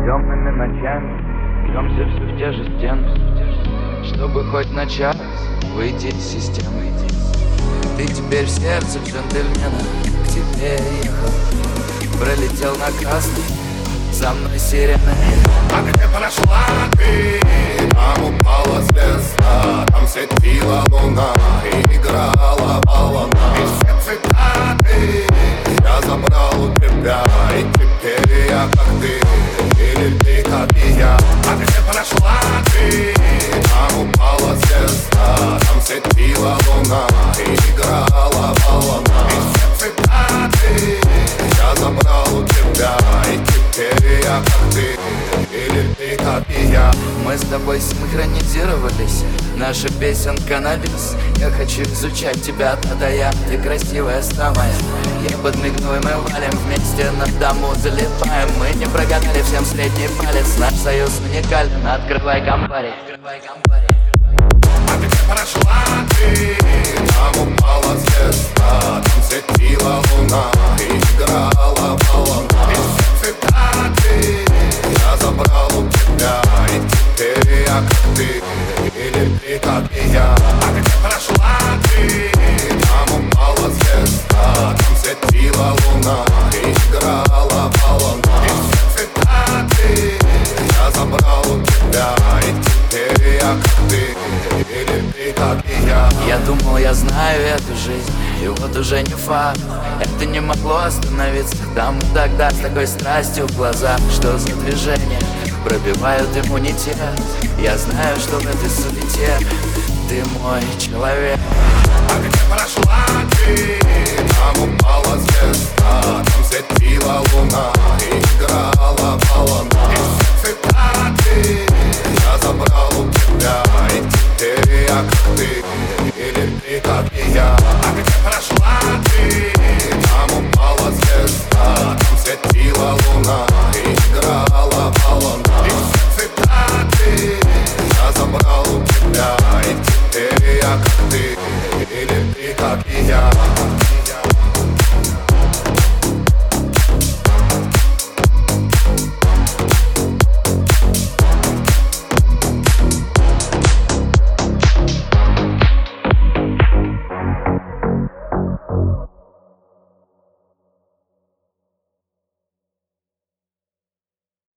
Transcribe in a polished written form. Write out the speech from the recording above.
темными ночами бьемся все в те же стены, чтобы хоть на час выйти из системы. Ты теперь в сердце джентльмена, к тебе ехал, пролетел на красный, за мной сирены. А где прошла ты? Там упала звезда, там светила луна и играла волна. И все цитаты я забрал у тебя, и теперь я как ты, или ты как и я. А где прошла ты? Там упала звезда, там светила луна и играла волна. И все цитаты я забрал у тебя, и теперь я как ты, или ты как и я. Мы с тобой синхронизировались, наша песенка на бис. Я хочу изучать тебя, тогда я, ты красивая самая. Я подмигну и мы валим вместе на дому залетаем. Мы не прогадали всем средний палец, наш союз уникален. Открывай компари. А где прошла ты? Там упала звезда, там светила луна и играла волна. И все цитаты я забрал у тебя, и теперь я как ты, или ты как и я. А где прошла ты? Там упала звезда, там светила луна и играла волна. И все цитаты я забрал у тебя, и теперь я как ты, или ты как и я. Я думал, я знаю эту жизнь, и вот уже не факт. Это не могло остановиться там и тогда, с такой страстью в глазах. Что за движения пробивают иммунитет? Я знаю, что в этой суете ты мой человек. А где прошла ты? Там упала звезда, там светила луна и играла волна.